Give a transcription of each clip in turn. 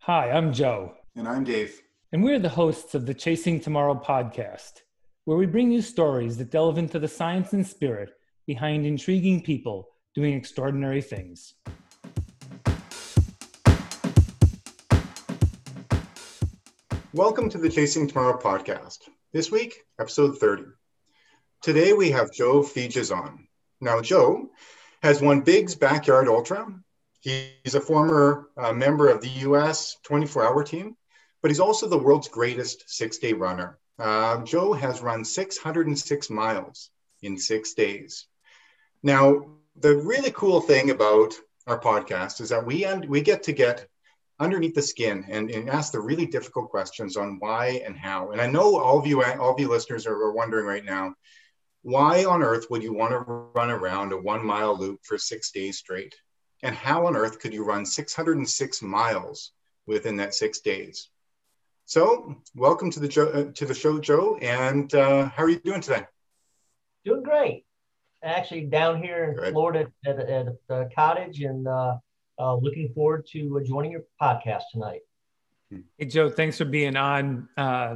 Hi, I'm Joe, And I'm Dave. and we're the hosts of the Chasing Tomorrow podcast, where we bring you stories that delve into the science and spirit behind intriguing people doing extraordinary things. Welcome to the Chasing Tomorrow podcast. This week, episode 30. Today we have Joe Feges on. Now, Joe has won Big's Backyard Ultra. He's a former member of the US 24-hour team, but he's also the world's greatest six-day runner. Joe has run 606 miles in 6 days. Now, the really cool thing about our podcast is that we get to get underneath the skin and ask the really difficult questions on why and how. And I know all of you listeners are wondering right now, why on earth would you want to run around a 1 mile loop for 6 days straight? And how on earth could you run 606 miles within that 6 days? So welcome to the show, Joe. And how are you doing today? Doing great. Actually, down here in Florida at the cottage, and looking forward to joining your podcast tonight. Hey, Joe, thanks for being on.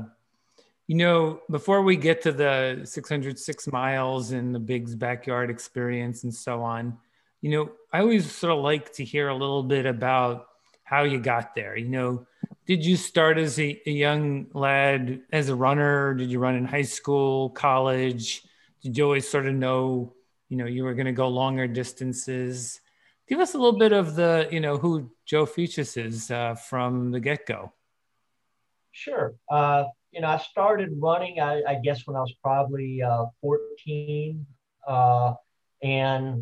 Before we get to the 606 miles and the Big's Backyard experience and so on, I always sort of like to hear a little bit about how you got there. Did you start as a young lad as a runner? Did you run in high school, college? Did you always sort of know, you were going to go longer distances? Give us a little bit of the, who Joe Feges is from the get-go. Sure. I started running, I guess, when I was probably 14, and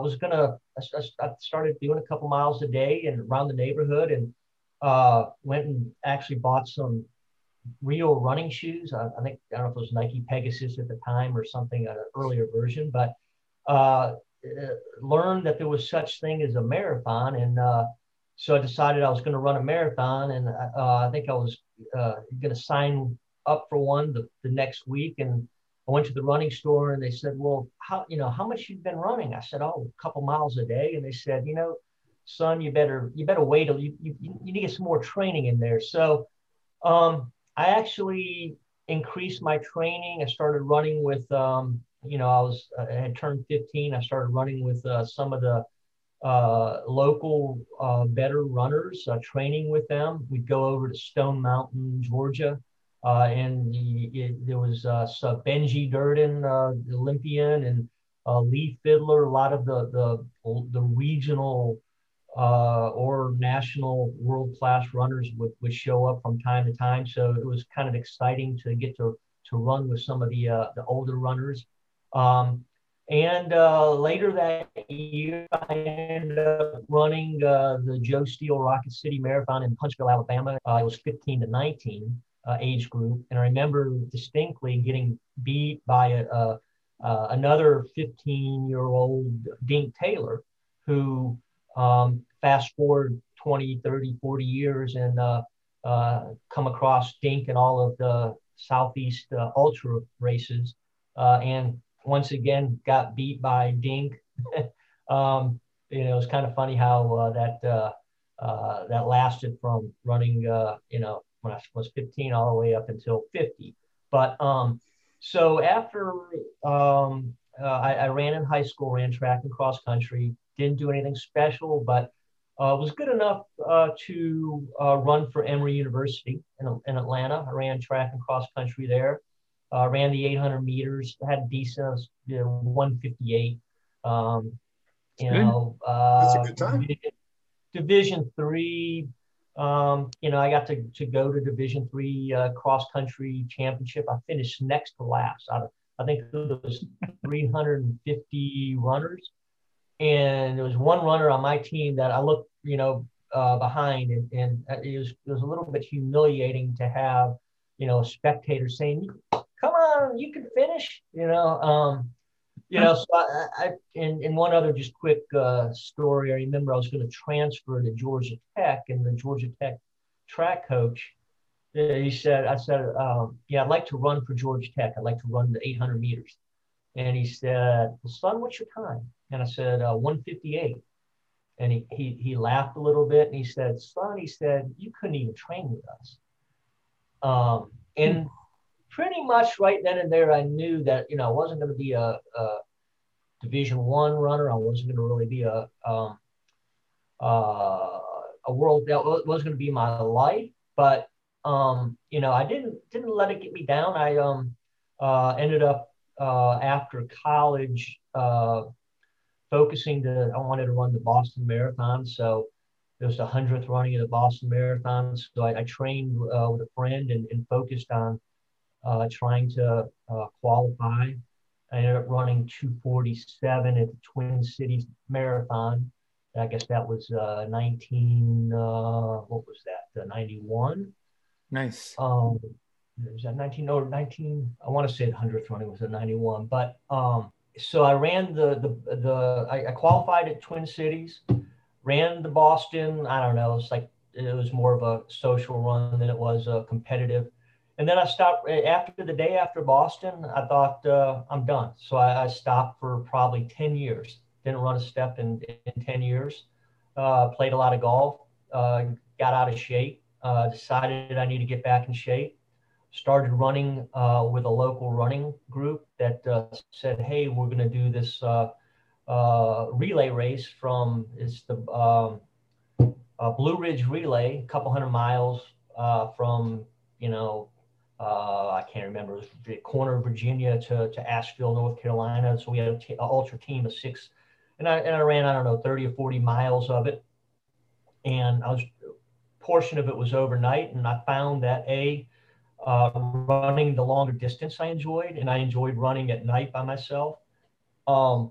I started doing a couple miles a day and around the neighborhood, and went and actually bought some real running shoes. I don't know if it was Nike Pegasus at the time or something, an earlier version, but learned that there was such thing as a marathon. And so I decided I was going to run a marathon, and I think I was going to sign up for one the next week. And I went to the running store and they said, well, how much you've been running? I said, oh, a couple miles a day. And they said, son, you better wait till you need to get some more training in there. So I actually increased my training. I started running with, I had turned 15. I started running with some of the local better runners, training with them. We'd go over to Stone Mountain, Georgia, and there was Benji Durden, the Olympian, and Lee Fiddler. A lot of the regional or national world-class runners would show up from time to time. So it was kind of exciting to get to run with some of the older runners. And later that year, I ended up running the Joe Steele Rocket City Marathon in Huntsville, Alabama. I was 15 to 19 age group. And I remember distinctly getting beat by another 15-year-old Dink Taylor, who fast forward 20, 30, 40 years and come across Dink in all of the Southeast ultra races, and once again got beat by Dink. It was kind of funny how that lasted from running, when I was 15 all the way up until 50. But so after I ran in high school, ran track and cross country, didn't do anything special, but was good enough to run for Emory University in Atlanta. I ran track and cross country there. Ran the 800 meters, had decent, 158. That's a good time. Division III. I got to go to Division III cross country championship. I finished next to last. I think there was 350 runners, and there was one runner on my team that I looked, behind, and it was a little bit humiliating to have, a spectator saying, "Come on, you can finish," So I in one other just quick story, I remember I was going to transfer to Georgia Tech, and the Georgia Tech track coach, I said, I'd like to run for Georgia Tech. I'd like to run the 800 meters. And he said, well, son, what's your time? And I said, 158. And he laughed a little bit and he said, son, he said, you couldn't even train with us. And pretty much right then and there, I knew that, I wasn't going to be a Division I runner. I wasn't going to really be a world, that was going to be my life. But, I didn't let it get me down. I ended up after college focusing I wanted to run the Boston Marathon. So it was the 100th running of the Boston Marathon. So I trained with a friend and focused on trying to qualify. I ended up running 2:47 at the Twin Cities Marathon. I guess that was 91? Nice. Was that 19 or 19? I want to say the 100th running was a 91. But so I ran I qualified at Twin Cities, ran the Boston. I don't know. It was more of a social run than it was competitive. And then I stopped after the day after Boston. I thought I'm done. So I stopped for probably 10 years. Didn't run a step in 10 years. Played a lot of golf. Got out of shape. Decided I need to get back in shape. Started running with a local running group that said, hey, we're going to do this relay race it's the Blue Ridge Relay, a couple hundred miles from, I can't remember, it was the corner of Virginia to Asheville, North Carolina. So we had an ultra team of 6, and I ran, I don't know, 30 or 40 miles of it. And portion of it was overnight. And I found that running the longer distance I enjoyed, and I enjoyed running at night by myself. I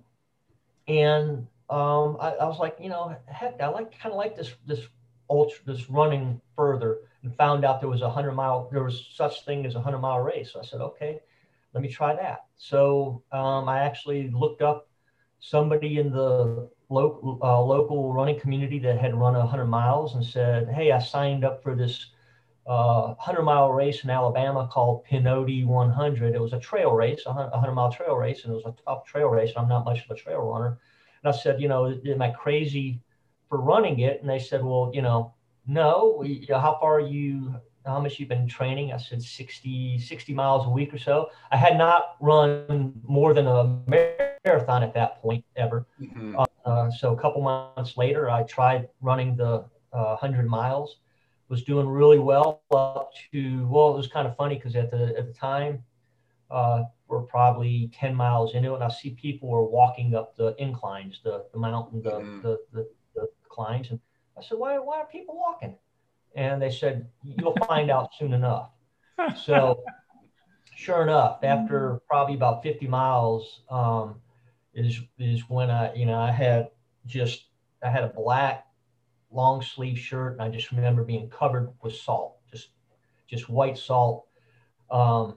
was like, heck, I kind of like this running further, and found out there was there was such thing as a 100-mile race. So I said, okay, let me try that. So I actually looked up somebody in the local running community that had run 100 miles and said, hey, I signed up for this 100-mile race in Alabama called Pinoti 100. It was a trail race, a 100-mile trail race, and it was a tough trail race. I'm not much of a trail runner. And I said, am I crazy for running it? And they said, well, no. How much you've been training? I said 60 miles a week or so. I had not run more than a marathon at that point ever. Mm-hmm. So a couple months later, I tried running the 100 miles. Was doing really well up to, it was kind of funny because at the time, we're probably 10 miles into it, and I see people were walking up the inclines, the mountain, the climbs. And I said, why are people walking? And they said, you'll find out soon enough. So sure enough, after probably about 50 miles, is when I had a black long sleeve shirt, and I just remember being covered with salt, just white salt. My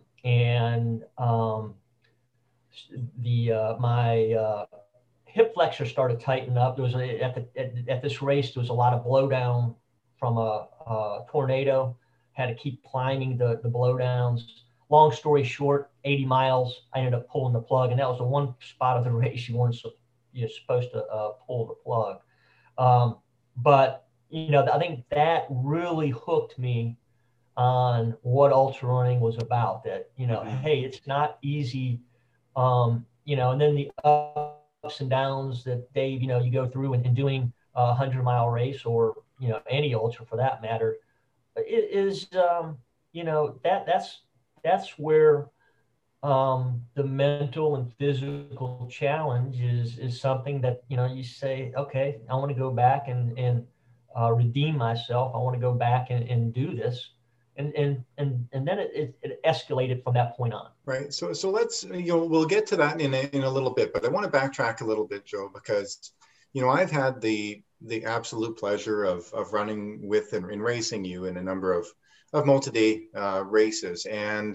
hip flexor started tightening up. There was at this race, there was a lot of blowdown from a tornado. Had to keep climbing the blowdowns. Long story short, 80 miles, I ended up pulling the plug, and that was the one spot of the race you're supposed to pull the plug. But I think that really hooked me on what ultra running was about. That hey, it's not easy. And then the ups and downs that Dave, you go through in doing a 100-mile race, or any ultra for that matter, it is that's where the mental and physical challenge is something that you say, okay, I want to go back and redeem myself. I want to go back and do this. And then it escalated from that point on. Right. So let's, we'll get to that in a little bit, but I want to backtrack a little bit, Joe, because, I've had the absolute pleasure of running with and racing you in a number of multi-day races. And,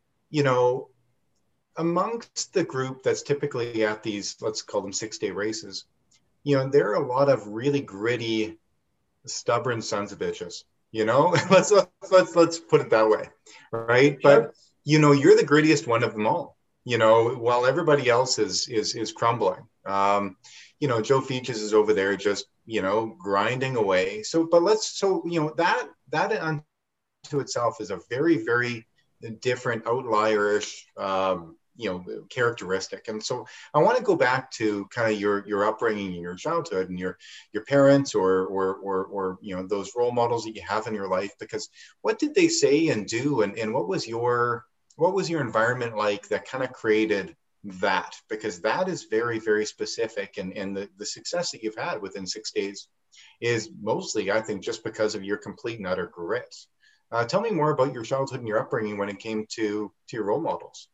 amongst the group that's typically at these, let's call them 6-day races, there are a lot of really gritty, stubborn sons of bitches. let's put it that way, right? Sure. But you're the grittiest one of them all. While everybody else is crumbling. Joe Feaches is over there just, grinding away. That unto itself is a very, very different outlierish, characteristic. And so I want to go back to kind of your upbringing in your childhood and your parents or those role models that you have in your life, because what did they say and do, and what was your environment like that kind of created that? Because that is very, very specific, and the success that you've had within 6 days is mostly, I think, just because of your complete and utter grit. Tell me more about your childhood and your upbringing when it came to your role models.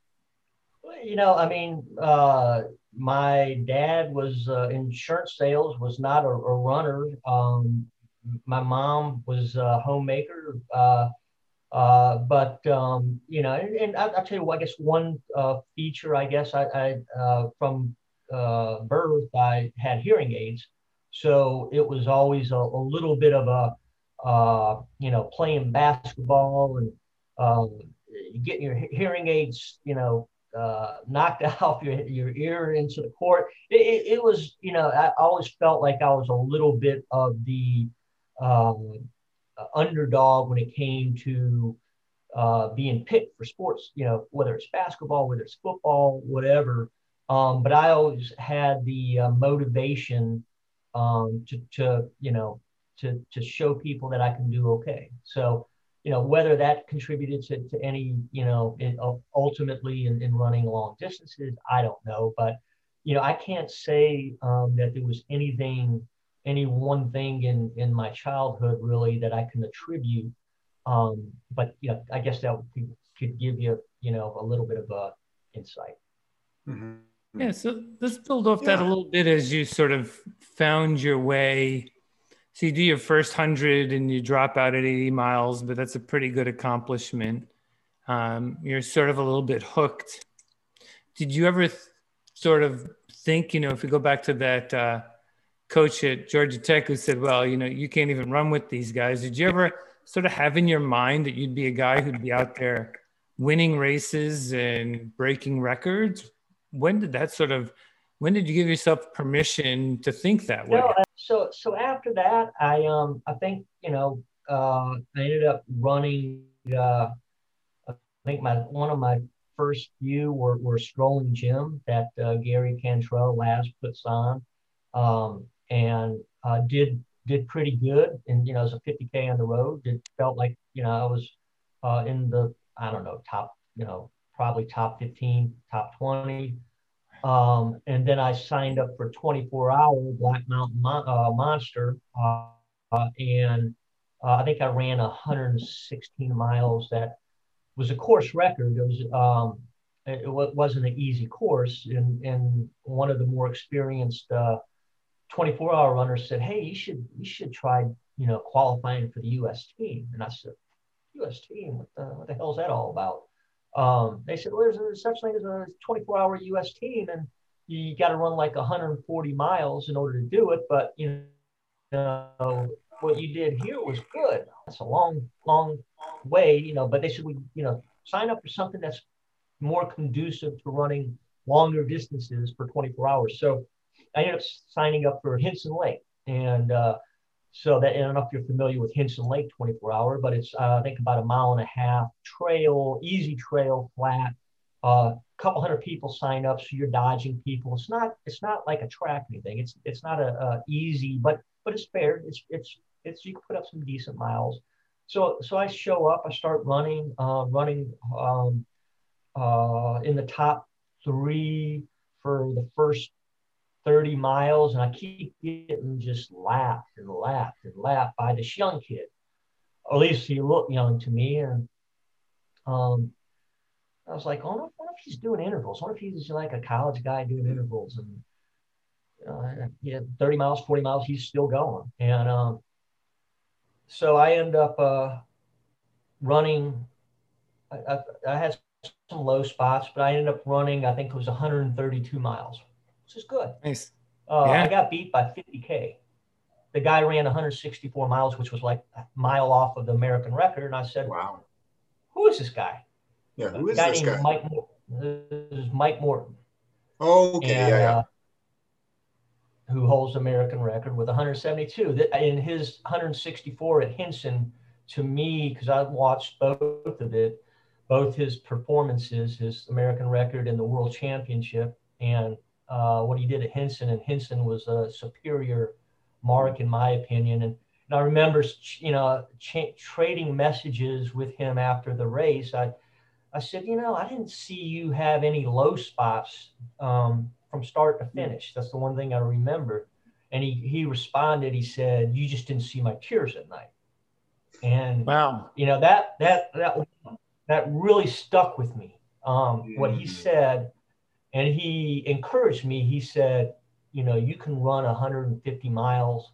My dad was insurance sales, was not a runner. My mom was a homemaker. But and I'll tell you what, I guess one feature, I guess I from birth, I had hearing aids. So it was always a little bit of playing basketball and getting your hearing aids, knocked off your ear into the court. It was, I always felt like I was a little bit of the underdog when it came to being picked for sports, whether it's basketball, whether it's football, whatever. But I always had the motivation to show people that I can do okay. So, whether that contributed to any, ultimately in running long distances, I don't know. But, I can't say that there was any one thing in my childhood really that I can attribute. But, I guess that could give you, a little bit of insight. Mm-hmm. Yeah, so let's build off that a little bit as you sort of found your way. So you do your first 100 and you drop out at 80 miles, but that's a pretty good accomplishment. You're sort of a little bit hooked. Did you ever sort of think, if we go back to that coach at Georgia Tech who said, well, you can't even run with these guys. Did you ever sort of have in your mind that you'd be a guy who'd be out there winning races and breaking records? When did you give yourself permission to think that way? So after that, I think, I ended up running, I think one of my first few were Strolling Jim that Gary Cantrell last puts on, and did pretty good. And, as a 50K on the road, it felt like, I was in the, I don't know, top, probably top 15, top 20. And then I signed up for 24-hour Black Mountain Monster, and I think I ran 116 miles. That was a course record. It wasn't an easy course, and one of the more experienced 24-hour runners said, "Hey, you should try qualifying for the U.S. team." And I said, "U.S. team? What the hell is that all about?" They said, well, there's such thing as a 24-hour U.S. team, and you got to run like 140 miles in order to do it. But, what you did here was good. That's a long, long way, but they said, sign up for something that's more conducive to running longer distances for 24 hours. So I ended up signing up for Hinson Lake. And so that, I don't know if you're familiar with Hinson Lake 24-hour, but it's, I think, about 1.5 mile trail, easy trail, flat. A couple hundred people sign up, so you're dodging people. It's not like a track or anything. It's not a easy, but it's fair. It's you can put up some decent miles. So I show up, I start running in the top 3 for the first 30 miles, and I keep getting just lapped by this young kid. Or at least he looked young to me, and I was like, what if he's doing intervals? What if he's like a college guy doing intervals? And 30 miles, 40 miles, he's still going. And so I end up running. I had some low spots, but I ended up running, I think it was 132 miles, which is good. Nice. I got beat by 50K. The guy ran 164 miles, which was like a mile off of the American record. And I said, wow, who is this guy? Yeah, who is this guy? This is Mike Morton. Oh, okay, and, who holds the American record with 172. In his 164 at Hinson, to me, because I've watched both of it, both his performances, his American record and the World Championship, and what he did at Hinson. And Hinson was a superior mark, in my opinion. And I remember, trading messages with him after the race. I said, I didn't see you have any low spots from start to finish. That's the one thing I remember. And he responded, he said, you just didn't see my tears at night. And, wow, that really stuck with me, what he said. And he encouraged me. He said, you can run 150 miles,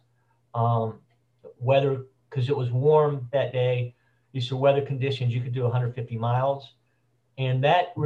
because it was warm that day. He said, weather conditions, you could do 150 miles. And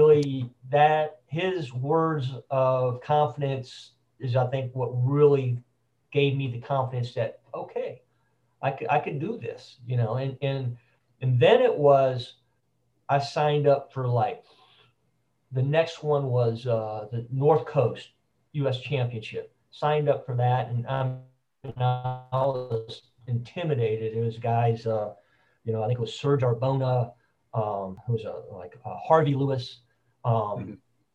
his words of confidence is, I think, what really gave me the confidence that, okay, I could do this, and then it was, I signed up for the next one was the North Coast U.S. Championship. Signed up for that, and I was intimidated. It was guys, I think it was Serge Arbona, who was Harvey Lewis, and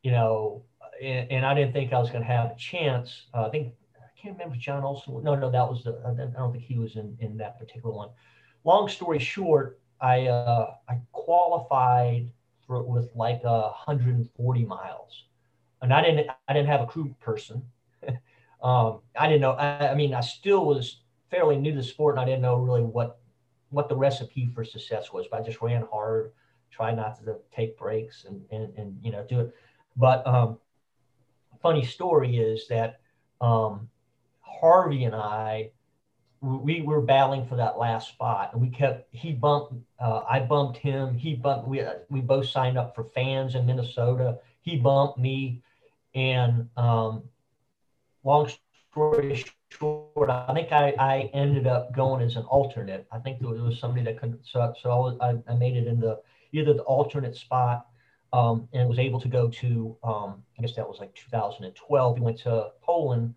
I didn't think I was going to have a chance. I can't remember John Olson. No, that was I don't think he was in that particular one. Long story short, I qualified with 140 miles, and I didn't have a crew person. I didn't know. I still was fairly new to the sport, and I didn't know really what the recipe for success was. But I just ran hard, tried not to take breaks, and do it. But funny story is that Harvey and we were battling for that last spot, and I bumped him, we both signed up for Fans in Minnesota. He bumped me, and long story short, I think I ended up going as an alternate. I think there was somebody that couldn't, so I made it into either the alternate spot, and was able to go to, I guess that was 2012. We went to Poland,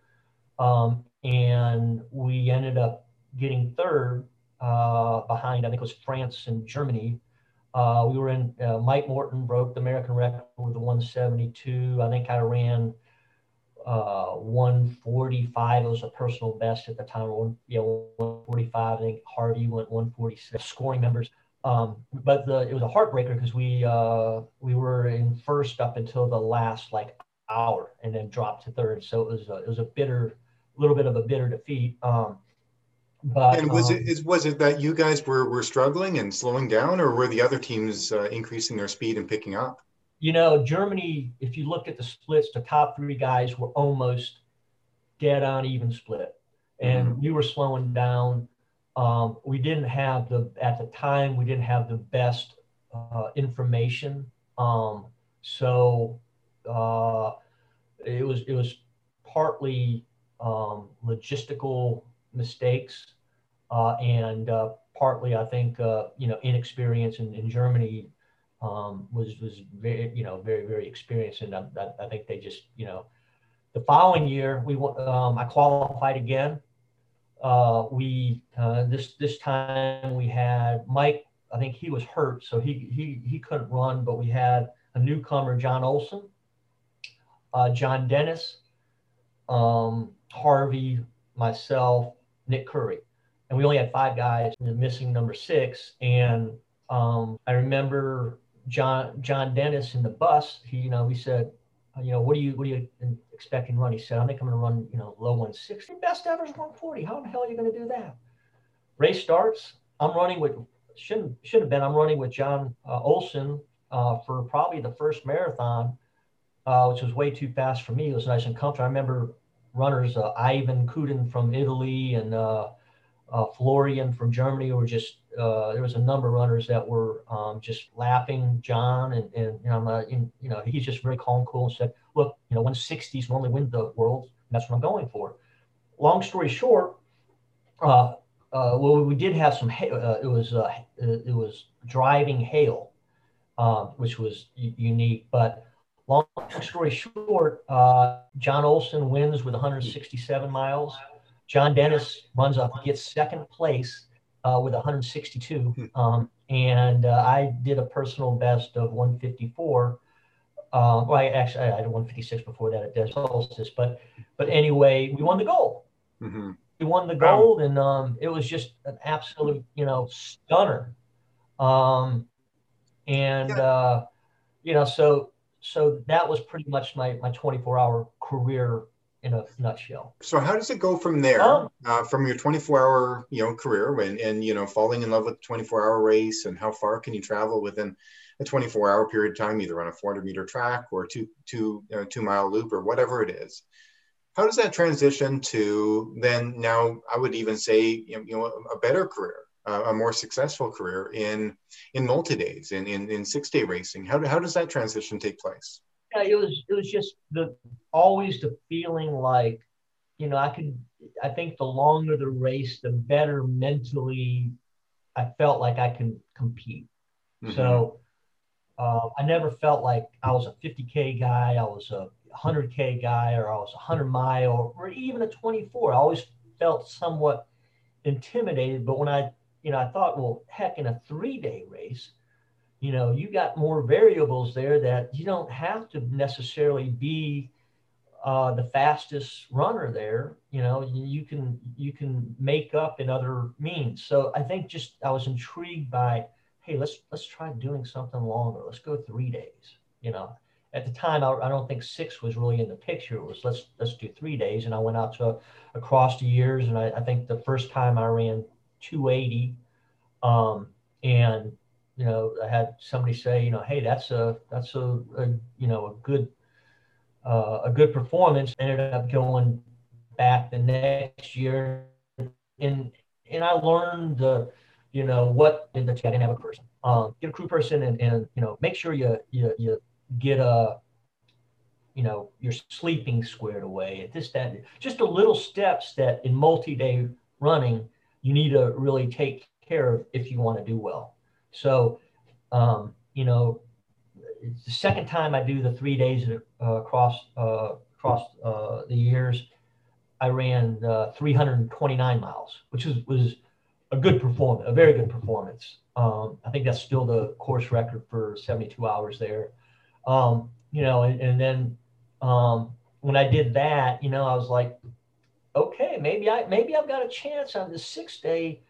and we ended up getting third, behind, I think it was France and Germany. We were in, Mike Morton broke the American record with the 172. I think I ran 145. It was a personal best at the time. 145. I think Harvey went 146. Scoring numbers. But it was a heartbreaker because we were in first up until the last hour, and then dropped to third. So it was a little bit of a bitter defeat. But and was it that you guys were struggling and slowing down, or were the other teams increasing their speed and picking up? Germany, if you look at the splits, the top three guys were almost dead on even split, and we were slowing down. We didn't have at the time, we didn't have the best information. So it was partly logistical mistakes, and partly, I think, inexperience in Germany. Was very, very, very experienced. And I think they just, the following year I qualified again. This time we had Mike, I think he was hurt, so he couldn't run, but we had a newcomer, John Olson, John Dennis, Harvey, myself, Nick Curry. And we only had 5 guys, missing number 6. And I remember John Dennis in the bus. We said, what do you expecting to run? He said, I think I'm going to run, low 160. Best ever is 140. How the hell are you going to do that? Race starts. I'm running with should have been. I'm running with John Olson for probably the first marathon, which was way too fast for me. It was nice and comfortable. I remember runners, Ivan Kudin from Italy and Florian from Germany were just, there was a number of runners that were just lapping John, and he's just very calm, cool, and said, look, 160s normally win the world, and that's what I'm going for. Long story short, we did have some it was driving hail, which was unique, but long story short, John Olson wins with 167 miles. John Dennis gets second place with 162. And I did a personal best of 154. Well, I had 156 before that at Des Solstice, but anyway, we won the gold. Mm-hmm. We won the gold, and it was just an absolute, stunner. So that was pretty much my 24-hour career in a nutshell. So how does it go from there? From your 24-hour, career and falling in love with the 24-hour race, and how far can you travel within a 24-hour period of time, either on a 400-meter track or two-mile loop or whatever it is? How does that transition to then now, I would even say, a better career, a more successful career in multi-days, in 6-day racing? How does that transition take place? Yeah, it was just always the feeling like, I think the longer the race, the better mentally I felt like I can compete. Mm-hmm. So I never felt like I was a 50K guy, I was a 100K guy, or I was a 100-mile, or even a 24. I always felt somewhat intimidated. But when I thought, well, heck, in a 3-day race, you got more variables there that you don't have to necessarily be the fastest runner there. You can make up in other means. So I think I was intrigued by, hey, let's try doing something longer. Let's go 3 days. At the time, I don't think 6 was really in the picture. It was let's do 3 days. And I went out to across the years, and I think the first time I ran 280, and I had somebody say, hey, that's a good performance. I ended up going back the next year, and I learned what I didn't have a person. Get a crew person, and make sure you get your sleeping squared away. Just the little steps that in multi-day running you need to really take care of if you want to do well. So it's the second time I do the 3 days across the years. I ran 329 miles, which was a good performance, a very good performance. I think that's still the course record for 72 hours there. And then when I did that, I was like, okay, maybe I've got a chance on the 6-day.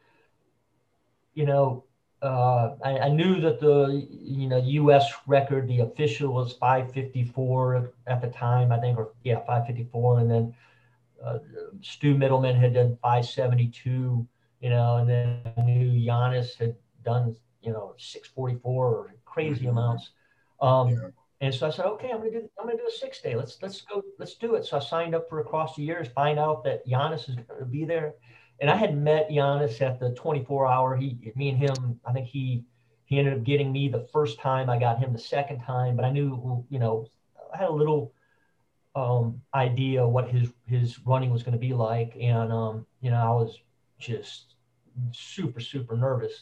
I knew that the U.S. record, the official, was 5:54 at the time, I think, 5:54, and then Stu Middleman had done 5:72, and then I knew Giannis had done 6:44 or crazy amounts. And so I said, okay, I'm gonna do a 6-day. Let's do it. So I signed up for across the years, find out that Giannis is going to be there. And I had met Giannis at the 24-hour. Me and him, I think he ended up getting me the first time. I got him the second time, but I knew, I had a little idea what his running was going to be like. And, I was just super, super nervous,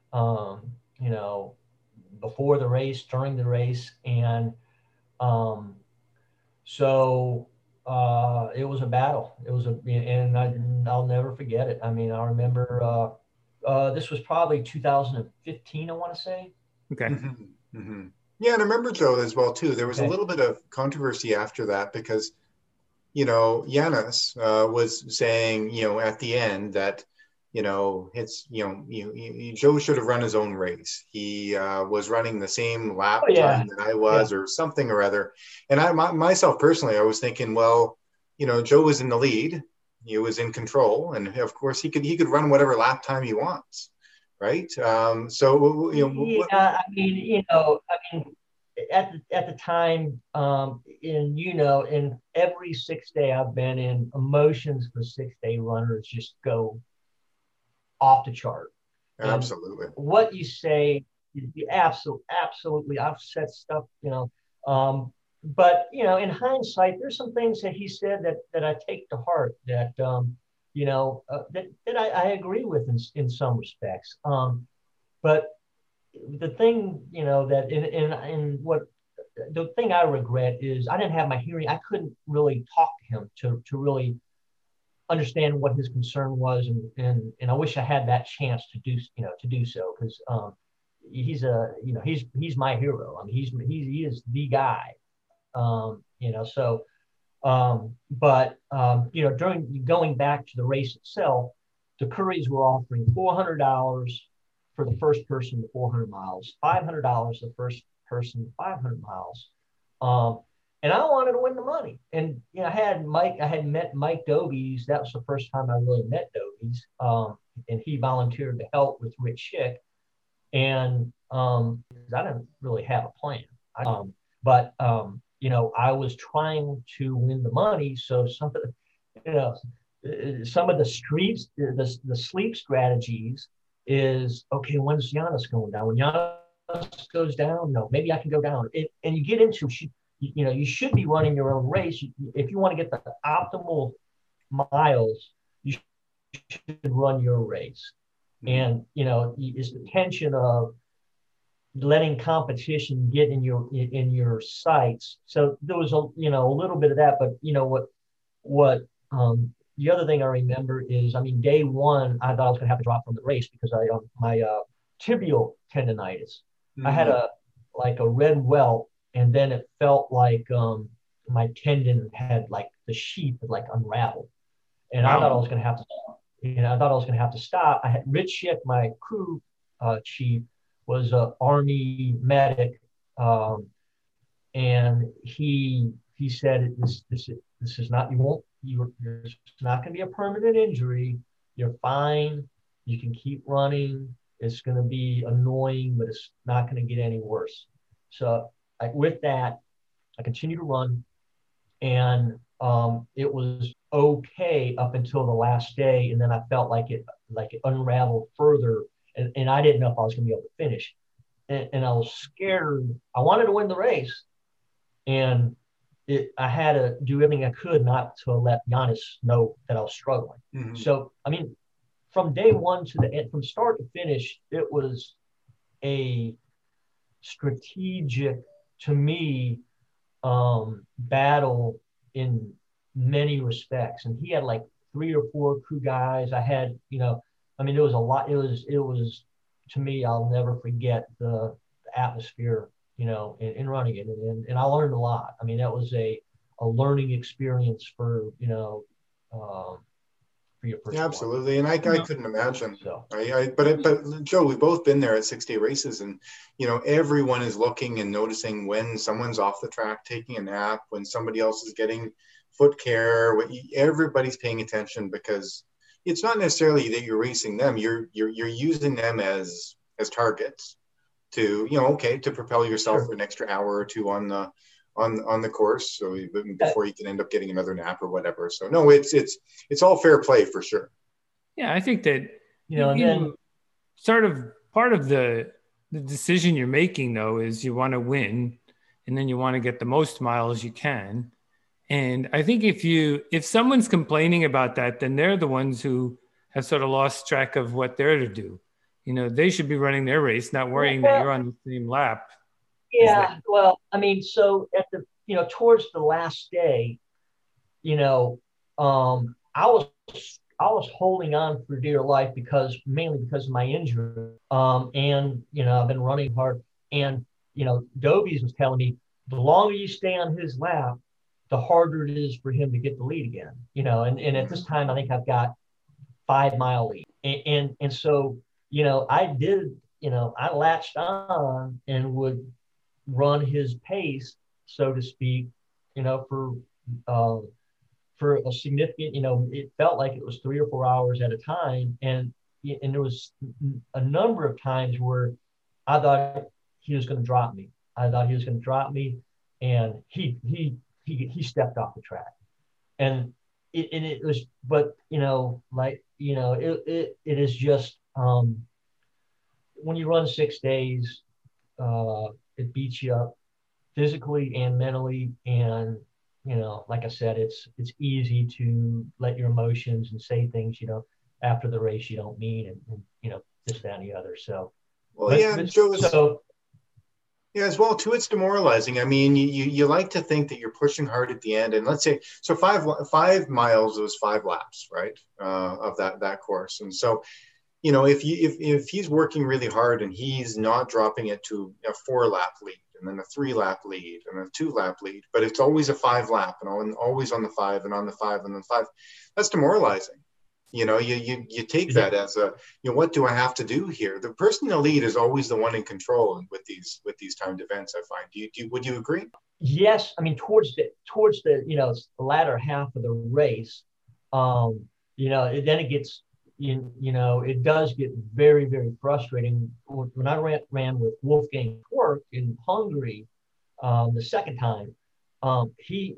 before the race, during the race. And so it was a battle. And I'll never forget it. I mean, I remember this was probably 2015, I want to say. Okay. Mm-hmm. Mm-hmm. Yeah, and I remember, Joe, as well, too. There was a little bit of controversy after that because, Giannis was saying, at the end that, Joe should have run his own race. He was running the same lap time that I was, or something or other. And myself personally, I was thinking, well, Joe was in the lead, he was in control, and of course he could run whatever lap time he wants, right? At the time, in every 6-day I've been in, emotions for 6-day runners just go off the chart. Absolutely. And what you say, absolutely. I've said stuff, but in hindsight, there's some things that he said that I take to heart that that I agree with in some respects. But the thing, that in what the thing I regret is I didn't have my hearing. I couldn't really talk to him to really understand what his concern was, and I wish I had that chance to do so, because he's my hero. I mean, he is the guy. During going back to the race itself, the Currys were offering $400 for the first person to 400 miles, $500 the first person 500 miles. And I wanted to win the money. And, I had met Mike Dobies. That was the first time I really met Dobies. And he volunteered to help with Rich Schick. And I didn't really have a plan. I was trying to win the money. So some of the streets, the sleep strategies is, okay, when's Giannis going down? When Giannis goes down, no, maybe I can go down. And you get into, you should be running your own race. If you want to get the optimal miles, you should run your race. And, it's the tension of letting competition get in your sights. So there was a little bit of that, but the other thing I remember is, day one, I thought I was going to have to drop from the race because my tibial tendonitis. I had a red welt, and then it felt like my tendon had the sheath had unraveled, and wow. I thought I was going to have to stop. I thought I was going to have to stop. I had Rich Schick, my crew chief, was an Army medic, and he said this is not you're not going to be a permanent injury. You're fine. You can keep running. It's going to be annoying, but it's not going to get any worse. So with that, I continued to run, and it was okay up until the last day, and then I felt like it unraveled further, and I didn't know if I was going to be able to finish, and I was scared. I wanted to win the race, and I had to do everything I could not to let Giannis know that I was struggling. Mm-hmm. So from day one to the end, from start to finish, it was a strategic, to me, battle in many respects. And he had 3 or 4 crew guys. I had, there was a lot. It was to me, I'll never forget the atmosphere, in running it. And I learned a lot. That was a learning experience for your first. Yeah, absolutely. And I couldn't imagine. So. But Joe, we've both been there at 6-day races, and, everyone is looking and noticing when someone's off the track, taking a nap, when somebody else is getting foot care. Everybody's paying attention, because it's not necessarily that you're racing them. You're using them as targets to, to propel yourself for an extra hour or two on the course. So before you can end up getting another nap or whatever. So no, it's all fair play for sure. Yeah. I think that, sort of part of the decision you're making though, is you want to win, and then you want to get the most miles you can. And I think if someone's complaining about that, then they're the ones who have sort of lost track of what they're to do. They should be running their race, not worrying that you're on the same lap. Yeah. Well, so at the, towards the last day, I was holding on for dear life mainly because of my injury. And, I've been running hard, and, Dobies was telling me the longer you stay on his lap, the harder it is for him to get the lead again, and at this time, I think I've got 5-mile lead. And so, I did, I latched on and would run his pace, so to speak, for a significant, it felt like it was 3 or 4 hours at a time. And there was a number of times where I thought he was going to drop me. And he stepped off the track, and it was, but it is just, when you run 6 days, it beats you up physically and mentally. And, like I said, it's easy to let your emotions and say things, after the race you don't mean, and this, that, and the other. So, well, Joe, Yeah, as well too. It's demoralizing. I mean, you like to think that you're pushing hard at the end, and let's say so 5 miles was 5 laps, right, of that course. And so, if he's working really hard and he's not dropping it to a 4 lap lead, and then a 3 lap lead, and a 2 lap lead, but it's always a 5 lap, and always on the five, and on the five, and then five. That's demoralizing. You take that as what do I have to do here? The person in the lead is always the one in control with these timed events. I find. Would you agree? Yes, I mean towards the the latter half of the race, then it gets it does get very, very frustrating. When I ran with Wolfgang Quirk in Hungary the second time, he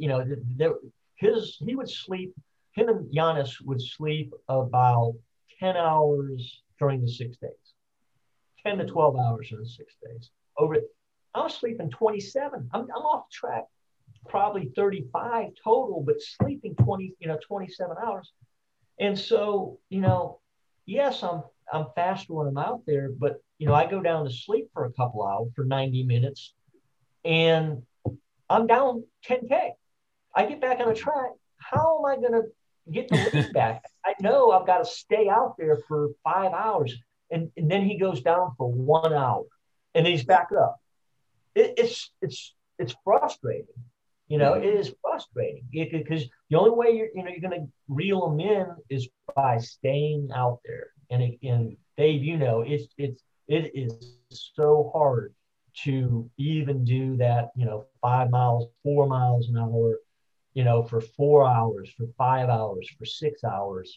he would sleep. Him and Giannis would sleep about 10 hours during the 6 days, 10 to 12 hours in the 6 days. I was sleeping 27. I'm off track, probably 35 total, but sleeping 27 hours. And so, yes, I'm faster when I'm out there, but I go down to sleep for a couple hours for 90 minutes and I'm down 10K. I get back on the track. How am I going to get the lead back? I know I've got to stay out there for 5 hours. And then he goes down for 1 hour and then he's back up. It's frustrating. It is frustrating because the only way you're going to reel them in is by staying out there. And Dave, it is so hard to even do that, 5 miles, 4 miles an hour, for 4 hours, for 5 hours, for 6 hours.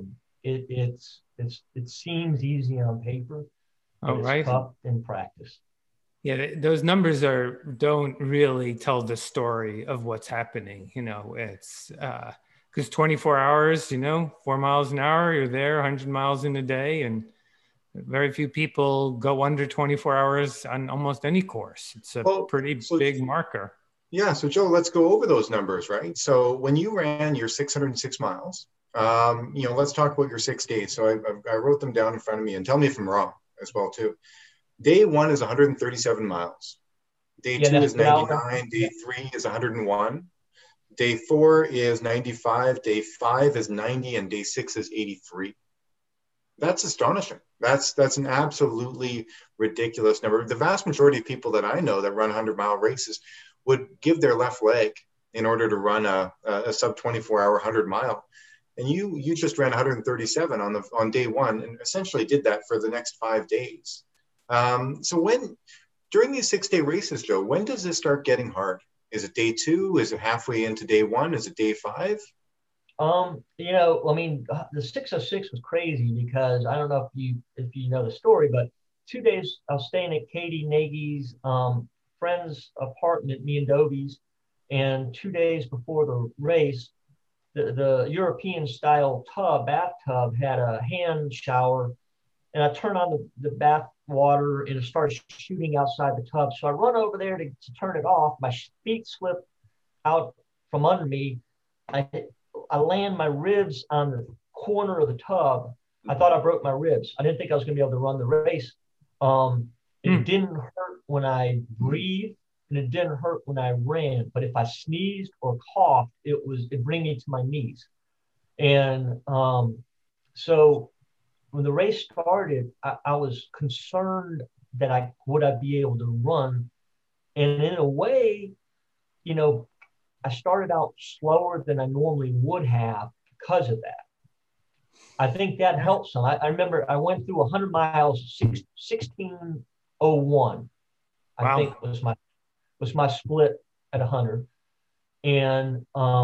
It seems easy on paper, but it's tough in practice. Yeah, those numbers don't really tell the story of what's happening. It's because 24 hours, 4 miles an hour, you're there 100 miles in a day, and very few people go under 24 hours on almost any course. It's a pretty big marker. Yeah. So Joe, let's go over those numbers, right? So when you ran your 606 miles, let's talk about your 6 days. So I wrote them down in front of me, and tell me if I'm wrong as well too. Day 1 is 137 miles. Day 2 is 99. Day 3 is 101. Day 4 is 95. Day 5 is 90, and day 6 is 83. That's astonishing. That's an absolutely ridiculous number. The vast majority of people that I know that run 100-mile races would give their left leg in order to run a sub 24-hour 100-mile. And you just ran 137 on day 1 and essentially did that for the next 5 days. So during these 6-day races, Joe, when does this start getting hard? Is it day 2? Is it halfway into day 1? Is it day 5? The 606 was crazy because I don't know if you know the story, but 2 days I was staying at Katie Nagy's friend's apartment, me and Dovi's, and 2 days before the race, the European style bathtub had a hand shower, and I turned on the bath water and it started shooting outside the tub. So I run over there to turn it off. My feet slip out from under me. I land my ribs on the corner of the tub. I thought I broke my ribs. I didn't think I was going to be able to run the race. It didn't hurt when I breathed, and it didn't hurt when I ran. But if I sneezed or coughed, it bring me to my knees. And so when the race started, I was concerned that would I be able to run. And in a way, I started out slower than I normally would have because of that. I think that helped some. I remember I went through 100 miles, 16:01. I think was my split at 100. And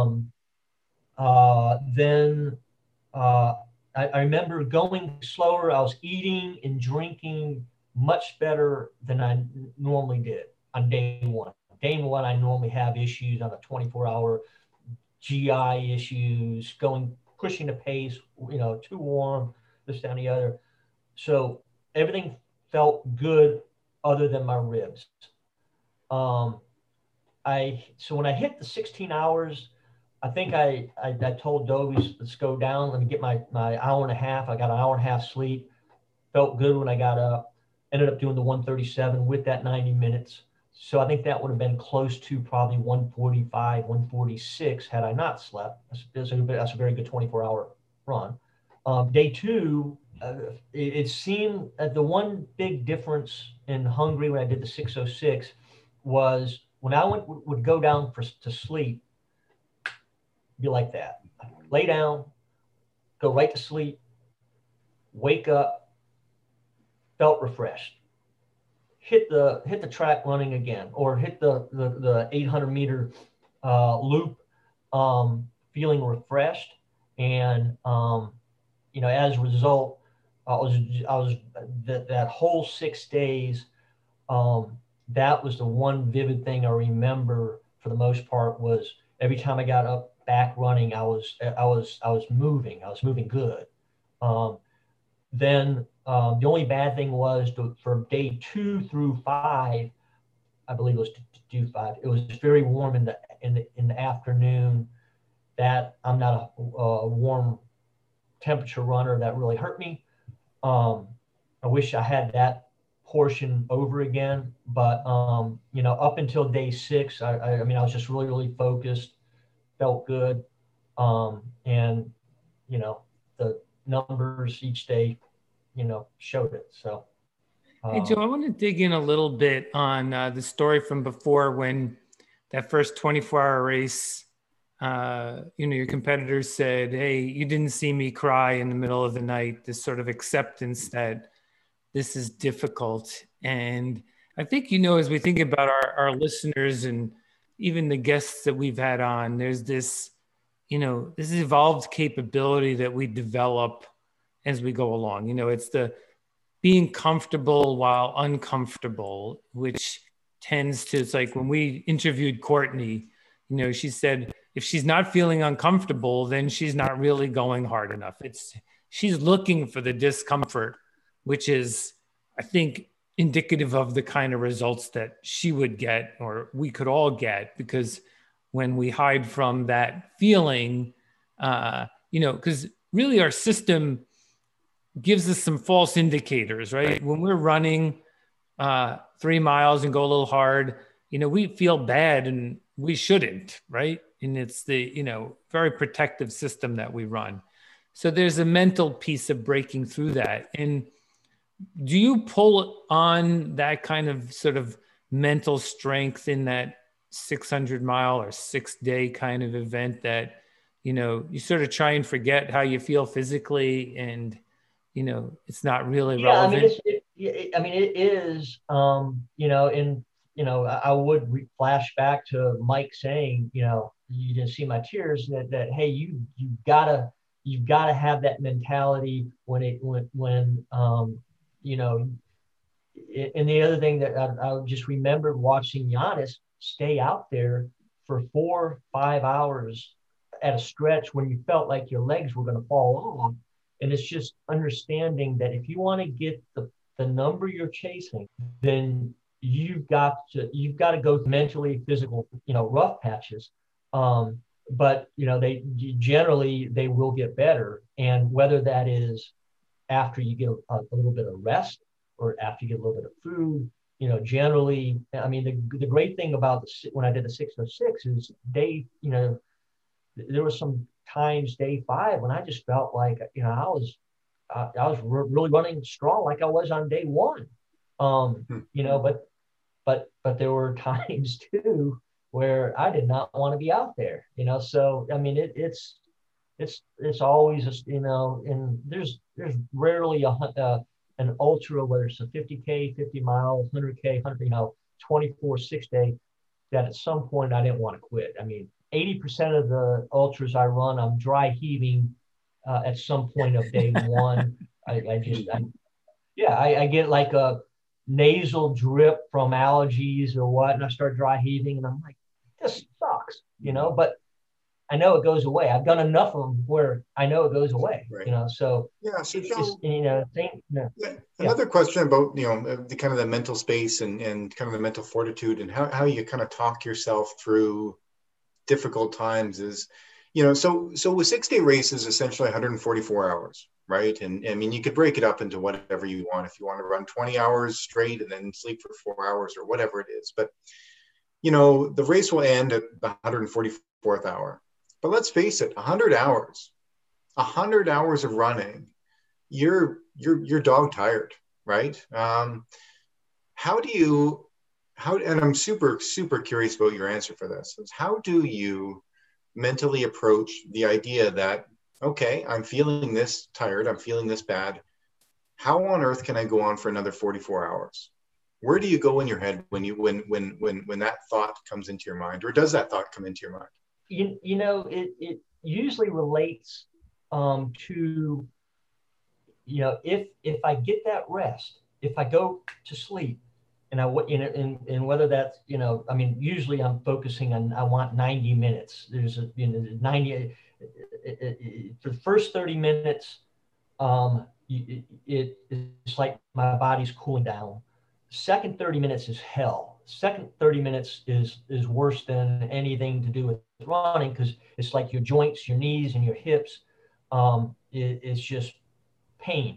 then I remember going slower. I was eating and drinking much better than I normally did on day 1. Day 1, I normally have issues on a 24-hour GI issues, pushing the pace, too warm, this, that, and the other. So everything felt good other than my ribs. So when I hit the 16 hours, I think I told Dovey, let's go down. Let me get my hour and a half. I got an hour and a half sleep. Felt good when I got up. Ended up doing the 137 with that 90 minutes. So I think that would have been close to probably 145, 146 had I not slept. That's a very good 24-hour run. Day two, it seemed that the one big difference in Hungary when I did the 606 was when I would go down to sleep, be like that. Lay down, go right to sleep, wake up, felt refreshed. Hit the track running again, or hit the 800-meter loop, feeling refreshed, and as a result, I was that whole 6 days. That was the one vivid thing I remember for the most part, was every time I got up back running, I was moving good. Then the only bad thing was for day 2 through 5, I believe it was to do 5. It was very warm in the afternoon. That I'm not a warm temperature runner. That really hurt me. I wish I had that portion over again, but up until day 6, I mean, I was just really focused, felt good, and the numbers each day, showed it. So, hey Joe, I want to dig in a little bit on the story from before, when that first 24-hour race, your competitors said, "Hey, you didn't see me cry in the middle of the night." This sort of acceptance that this is difficult. And I think, as we think about our listeners and even the guests that we've had on, there's this evolved capability that we develop as we go along. It's the being comfortable while uncomfortable, which it's like when we interviewed Courtney, she said, if she's not feeling uncomfortable, then she's not really going hard enough. She's looking for the discomfort, which is, I think, indicative of the kind of results that she would get, or we could all get, because when we hide from that feeling, because really our system gives us some false indicators, right? When we're running 3 miles and go a little hard, we feel bad and we shouldn't, right? And it's the, very protective system that we run. So there's a mental piece of breaking through that. And do you pull on that kind of sort of mental strength in that 600-mile or 6-day kind of event that, you sort of try and forget how you feel physically, and, it's not really relevant? I mean, it is, I would flash back to Mike saying, you didn't see my tears, that hey, you've gotta have that mentality when and the other thing that I just remembered watching Giannis stay out there for 4-5 hours at a stretch when you felt like your legs were going to fall off. And it's just understanding that if you want to get the number you're chasing, then you've got to go mentally, physical, rough patches. But they generally will get better. And whether that is after you get a little bit of rest or after you get a little bit of food, generally, I mean, the great thing about when I did the 606 is there were some times day 5 when I just felt like, I was really running strong like I was on day 1. But there were times too where I did not want to be out there, so I mean, it's always, and there's rarely an ultra, whether it's a 50K, 50 miles, 100K, 24 6-day, that at some point I didn't want to quit. I mean, 80% of the ultras I run, I'm dry heaving at some point of day 1. I get like a nasal drip from allergies or what, and I start dry heaving, and I'm like, this sucks, but I know it goes away. I've done enough of them where I know it goes away, right. So yeah. So Joe, another question about the kind of the mental space and kind of the mental fortitude and how you kind of talk yourself through difficult times is, so a 6-day race is essentially 144 hours, right? And I mean, you could break it up into whatever you want. If you want to run 20 hours straight and then sleep for 4 hours or whatever it is. But, the race will end at the 144th hour. But let's face it, 100 hours of running, you're dog tired, right? And I'm super, super curious about your answer for this, is how do you mentally approach the idea that, okay, I'm feeling this tired, I'm feeling this bad. How on earth can I go on for another 44 hours? Where do you go in your head when that thought comes into your mind, or does that thought come into your mind? It usually relates to, if I get that rest, if I go to sleep, and whether that's, usually I'm focusing on, I want 90 minutes. There's 90 for the first 30 minutes. It's like my body's cooling down. Second 30 minutes is hell. Second 30 minutes is worse than anything to do with running, because it's like your joints, your knees, and your hips. It's just pain.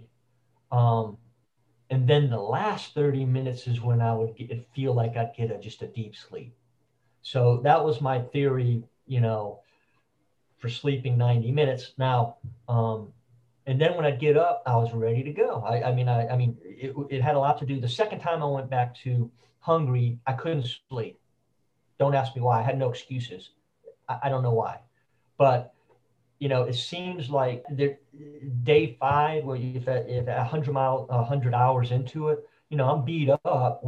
And then the last 30 minutes is when I would feel like I'd get just a deep sleep. So that was my theory, for sleeping 90 minutes. Now, and then when I'd get up, I was ready to go. It had a lot to do. The second time I went back to Hungary, I couldn't sleep. Don't ask me why. I had no excuses. I don't know why. But, it seems like day 5, where if 100 hours into it, I'm beat up,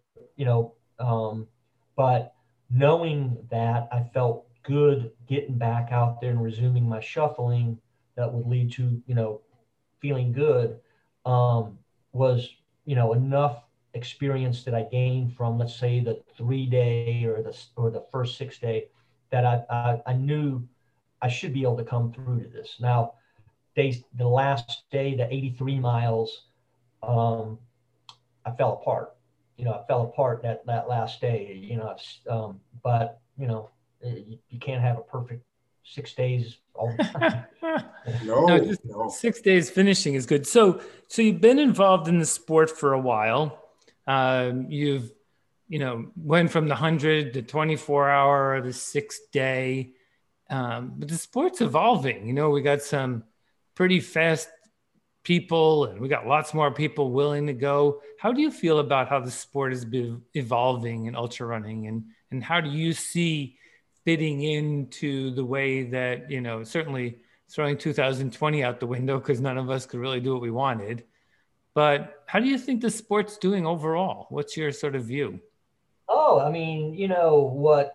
but knowing that, I felt good getting back out there and resuming my shuffling that would lead to, feeling good, was, enough experience that I gained from, let's say, the 3-day or the first 6-day, that I knew I should be able to come through to this. Now, the last day, the 83 miles, I fell apart. I fell apart that last day. But you can't have a perfect 6 days all the time. No. 6 days finishing is good. So you've been involved in the sport for a while. You've went from the 100 to 24-hour, the 6-day. But the sport's evolving. We got some pretty fast people, and we got lots more people willing to go. How do you feel about how the sport has been evolving in ultra running, and how do you see fitting into the way that, certainly throwing 2020 out the window because none of us could really do what we wanted. But how do you think the sport's doing overall? What's your sort of view? Oh, what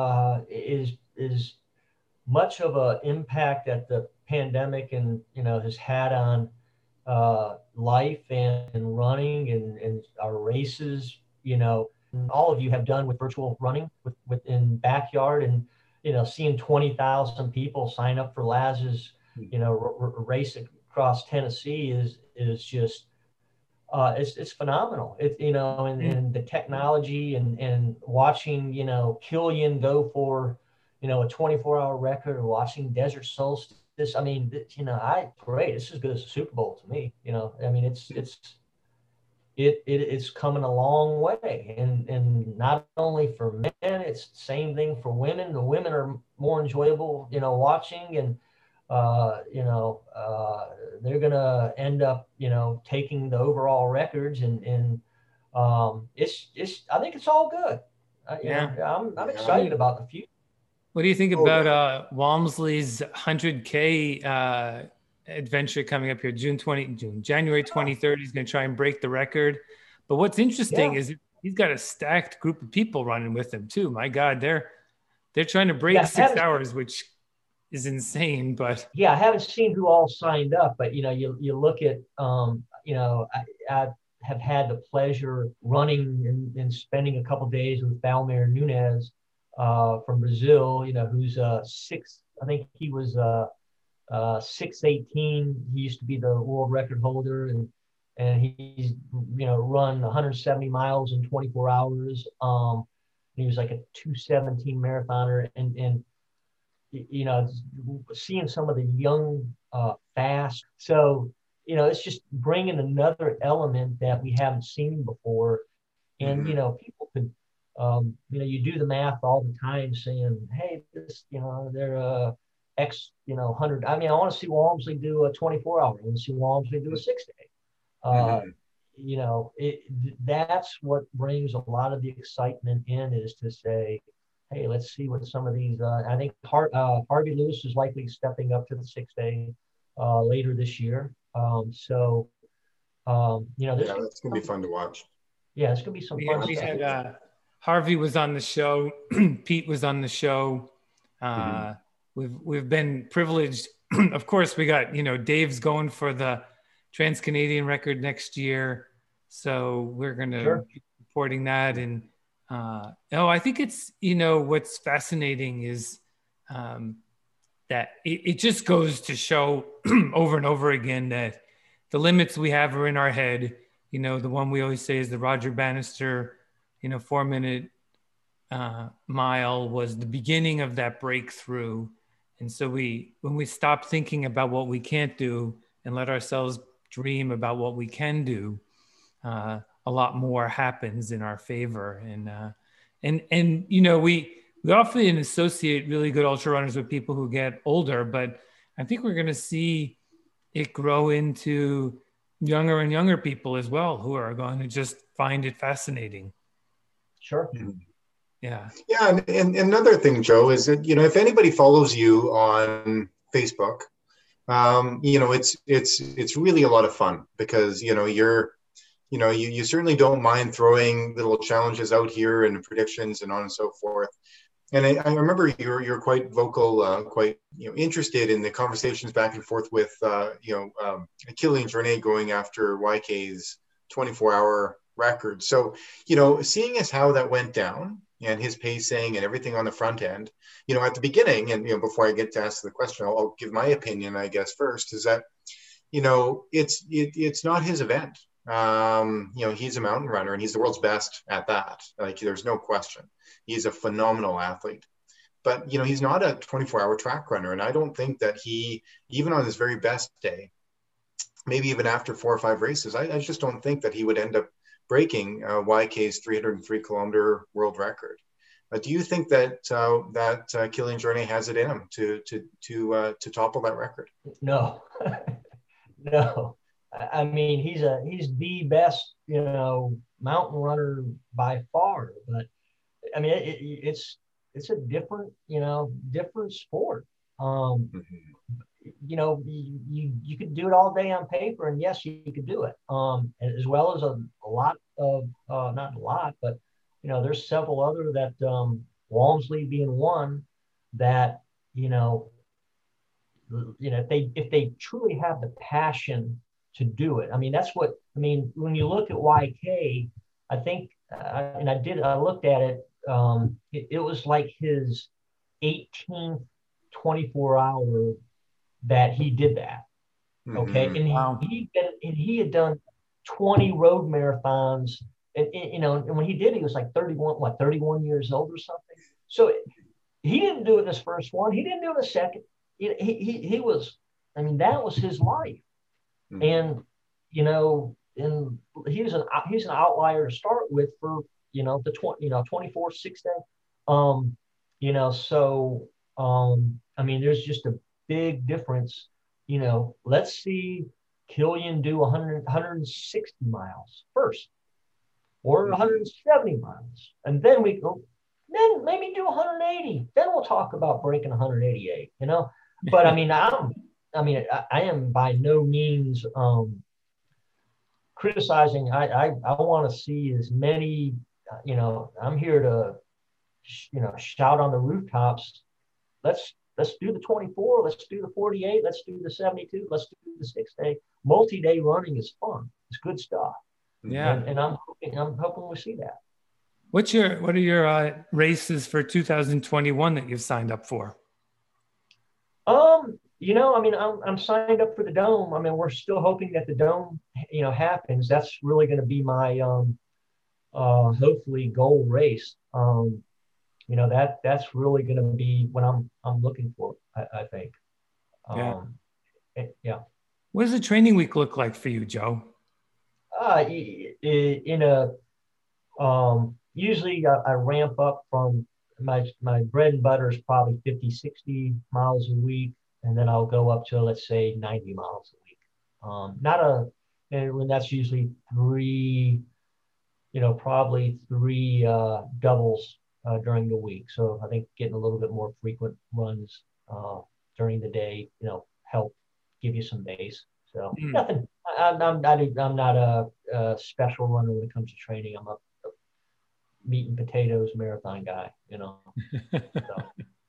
is much of an impact that the pandemic and has had on life and running and our races. All of you have done with virtual running within backyard, and seeing 20,000 people sign up for Laz's race across Tennessee is just it's phenomenal. And the technology and watching Killian go for a 24-hour record, or watching Desert Solstice. Great. It's as good as the Super Bowl to me. It's coming a long way, and not only for men, it's the same thing for women. The women are more enjoyable, watching, and they're gonna end up, taking the overall records, and it's I think it's all good. I'm excited about the future. What do you think about Walmsley's 100K adventure coming up here, January 23rd? He's going to try and break the record. But what's interesting is he's got a stacked group of people running with him too. My God, they're trying to break 6 hours, which is insane. But I haven't seen who all signed up, but you look at I have had the pleasure running and spending a couple of days with Valmir Nunes from Brazil, who's I think he was 6:18. He used to be the world record holder, and he's run 170 miles in 24 hours. He was like a 2:17 marathoner, and seeing some of the young fast. So, it's just bringing another element that we haven't seen before. And, people could, you do the math all the time saying, hey, this, they're X, 100. I mean, I want to see Walmsley do a 24-hour. I want to see Walmsley do a 6-day. That's what brings a lot of the excitement in, is to say, hey, let's see what some of these. I think Harvey Lewis is likely stepping up to the 6-day later this year. There's that's gonna be fun to watch. Yeah, it's gonna be some fun We stuff. had Harvey was on the show, Pete was on the show. We've been privileged. Of course, we got Dave's going for the Trans-Canadian record next year, so we're gonna be reporting that. And I think it's what's fascinating is that it just goes to show over and over again that the limits we have are in our head. The one we always say is the Roger Bannister 4-minute mile was the beginning of that breakthrough. And so when we stop thinking about what we can't do and let ourselves dream about what we can do, a lot more happens in our favor. And we often associate really good ultra runners with people who get older, but I think we're going to see it grow into younger and younger people as well, who are going to just find it fascinating. Sure. Yeah. And another thing, Joe, is that, if anybody follows you on Facebook, it's really a lot of fun, because, you certainly don't mind throwing little challenges out here and predictions and on and so forth. And I remember you're quite vocal, quite interested in the conversations back and forth with Kilian Jornet going after YK's 24-hour record. So seeing as how that went down and his pacing and everything on the front end, at the beginning, and before I get to ask the question, I'll give my opinion, I guess, first, is that it's not his event. He's a mountain runner and he's the world's best at that. Like, there's no question. He's a phenomenal athlete, but he's not a 24-hour track runner. And I don't think that he, even on his very best day, maybe even after 4 or 5 races, I just don't think that he would end up breaking YK's 303 kilometer world record. Do you think that Kilian Jornet has it in him to topple that record? No, no. I mean, he's the best, mountain runner by far. But I mean, it's a different, different sport. You could do it all day on paper, and yes, you could do it. As well as a lot of, not a lot, but there's several other that, Walmsley being one, that if they truly have the passion to do it. I mean, when you look at YK, I think, I looked at it, it was like his 18th 24-hour that he did that. Okay. And he had done 20 road marathons, and when he did, he was like 31 years old or something. So he didn't do it in his first one. He didn't do it in the second. He was, that was his life. And, and he's an outlier to start with for, the 24 6 day. There's just a big difference. Let's see Kilian do 160 miles first, or 170 miles. And then then maybe do 180. Then we'll talk about breaking 188, but I am by no means criticizing. I want to see as many, I'm here to, shout on the rooftops. Let's do the 24. Let's do the 48. Let's do the 72. Let's do the 6-day. Multi-day running is fun. It's good stuff. Yeah. And I'm hoping we see that. What are your races for 2021 that you've signed up for? I'm signed up for the Dome. We're still hoping that the Dome, happens. That's really going to be my, hopefully goal race. That's really going to be what I'm looking for, I think. Yeah. What does a training week look like for you, Joe? In a usually I ramp up from my bread and butter is probably 50, 60 miles a week, and then I'll go up to, let's say, 90 miles a week. Not a, and when that's usually three, probably three doubles during the week. So I think getting a little bit more frequent runs during the day, help give you some base. So Mm. nothing. I'm not a special runner when it comes to training. I'm a meat and potatoes marathon guy. So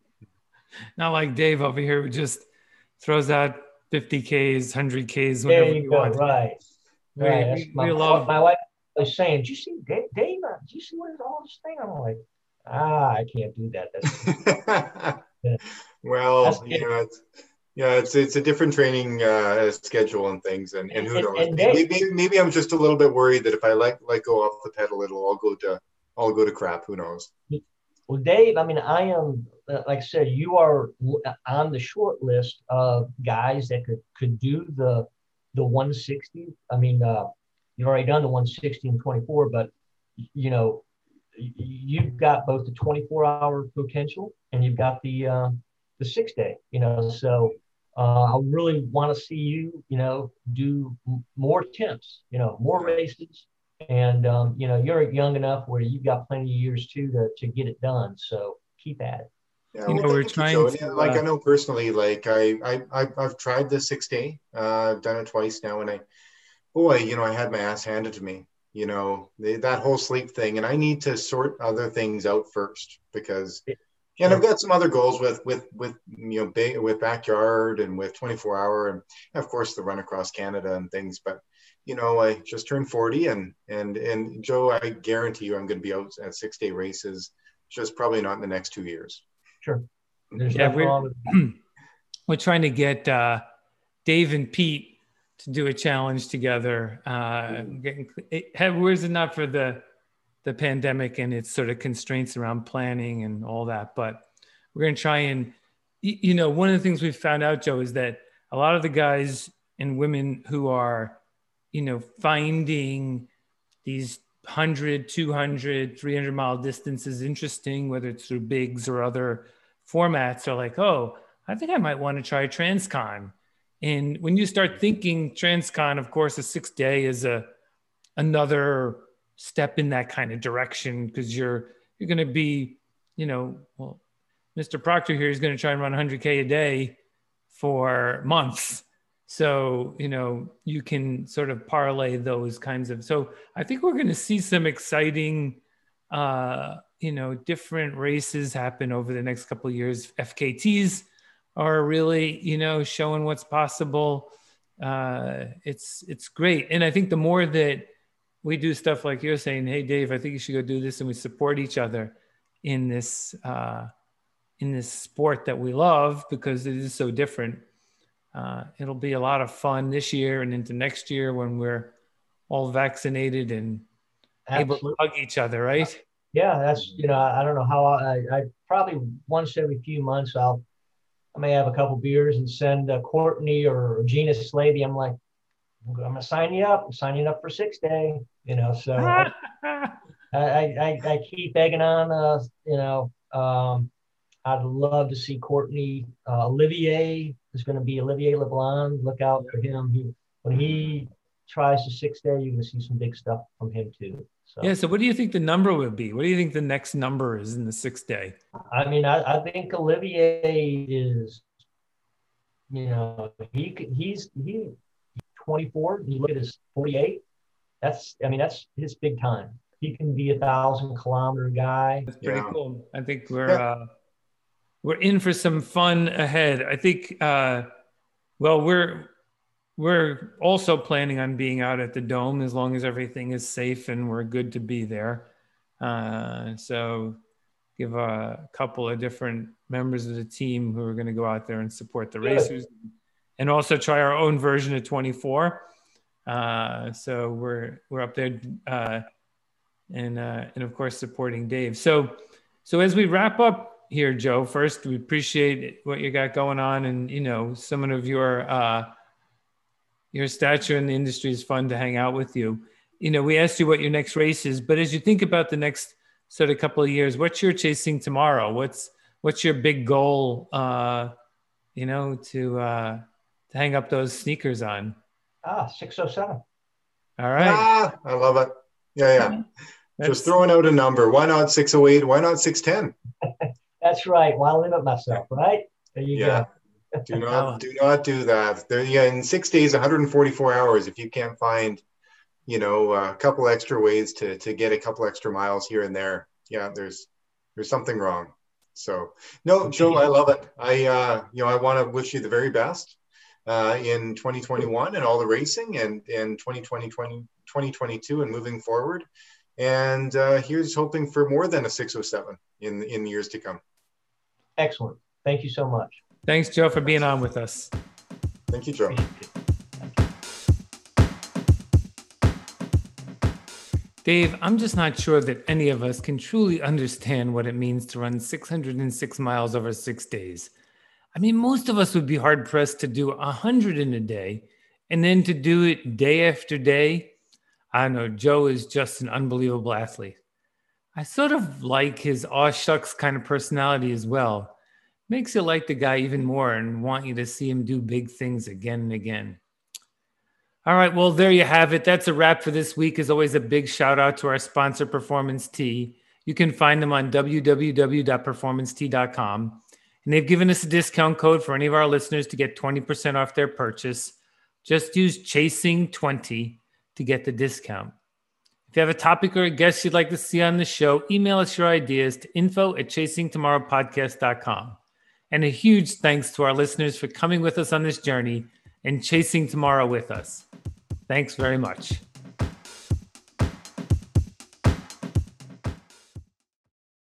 Not like Dave over here who just throws out 50Ks, 100Ks there whenever you he go. wants. Right. We, Right. That's we, my we love, my wife was saying, "Did you see Dave? Did you see what is all this thing?" I'm like, I can't do that. Yeah, that's Well, it. it's a different training schedule and things, and who knows? And Dave, Maybe I'm just a little bit worried that if I let go off the pedal, it'll all go to crap. Who knows? well, Dave, I mean, I am like I said, you are on the short list of guys that could do the 160. I mean, you've already done the 160 and 24, but you know, you've got both the 24-hour potential and you've got the 6 day. So I really want to see you, do more attempts, more Yeah. races, and you're young enough where you've got plenty of years too to get it done. So keep at it. Yeah, you well, know, we're thank you, trying Joe. And, to, like I know personally, like I've tried the 6 day. I've done it twice now, and boy, I had my ass handed to me. That whole sleep thing, and I need to sort other things out first because, and I've Sure. got some other goals with big with backyard and with 24 hour, and of course the run across Canada and things. But I just turned 40, and Joe, I guarantee you, I'm going to be out at 6 day races. Just probably not in the next 2 years. Sure. There's yeah, nothing we're, wrong with we're trying to get Dave and Pete to do a challenge together. Where's it not for the pandemic and its sort of constraints around planning and all that, but we're going to try and, one of the things we've found out, Joe, is that a lot of the guys and women who are, finding these 100, 200, 300-mile distances interesting, whether it's through bigs or other formats, are like, oh, I think I might want to try Transcon. And when you start thinking Transcon, of course, a 6 day is another step in that kind of direction because you're going to be, well, Mr. Proctor here is going to try and run 100K a day for months. So, you can sort of parlay those kinds of. So I think we're going to see some exciting, different races happen over the next couple of years. FKTs are really, showing what's possible. It's great. And I think the more that we do stuff like you're saying, hey, Dave, I think you should go do this, and we support each other in this sport that we love because it is so different. It'll be a lot of fun this year and into next year when we're all vaccinated and able to absolutely. hug each other, right? Yeah, that's I don't know how I probably once every few months I may have a couple beers and send Courtney or Gina Slavy. I'm like, I'm gonna sign you up. I'm signing up for 6 day. So I keep egging on. I'd love to see Courtney. Olivier is going to be Olivier LeBlanc. Look out for him. When he tries the 6 day, you're going to see some big stuff from him too. So Yeah. So what do you think the number would be? What do you think the next number is in the 6 day? I mean, I think Olivier is, he's 24. You look at his 48. That's his big time. He can be 1,000 kilometer guy. That's pretty cool. I think Yeah. We're in for some fun ahead. I think, well, we're also planning on being out at the Dome as long as everything is safe and we're good to be there. So give a couple of different members of the team who are going to go out there and support the racers and also try our own version of 24. So we're up there and of course supporting Dave. So as we wrap up, here, Joe. First, we appreciate what you got going on, and some of your stature in the industry is fun to hang out with you. We asked you what your next race is, but as you think about the next sort of couple of years, what's your chasing tomorrow? What's your big goal? To hang up those sneakers on. 607. All right. I love it. Yeah. Just throwing out a number. Why not 608? Why not 610? That's right. Why limit myself, right? There you go. do not do that. In 6 days, 144 hours, if you can't find, a couple extra ways to get a couple extra miles here and there, there's something wrong. So no, Joe, I love it. I want to wish you the very best in 2021 and all the racing and 2022 and moving forward. And here's hoping for more than a 607 in the years to come. Excellent. Thank you so much. Thanks, Joe, for being on with us. Thank you, Joe. Dave, I'm just not sure that any of us can truly understand what it means to run 606 miles over 6 days. I mean, most of us would be hard pressed to do 100 in a day, and then to do it day after day. I don't know. Joe is just an unbelievable athlete. I sort of like his aw shucks kind of personality as well. Makes you like the guy even more and want you to see him do big things again and again. All right, well, there you have it. That's a wrap for this week. As always, a big shout out to our sponsor, Performance Tee. You can find them on www.performancetee.com. And they've given us a discount code for any of our listeners to get 20% off their purchase. Just use Chasing20 to get the discount. If you have a topic or a guest you'd like to see on the show, email us your ideas to info@chasingtomorrowpodcast.com. And a huge thanks to our listeners for coming with us on this journey and chasing tomorrow with us. Thanks very much.